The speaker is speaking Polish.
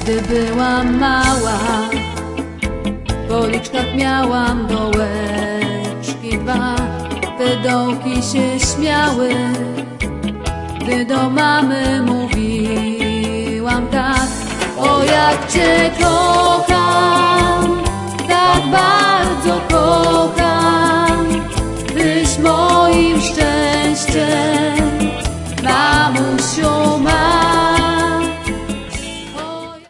Gdy byłam mała, w policzkach miałam dołeczki dwa. Te dołki się śmiały, gdy do mamy mówiłam tak. O, jak Cię kocham, tak bardzo kocham, Tyś moim szczęściem, mamusiu ma.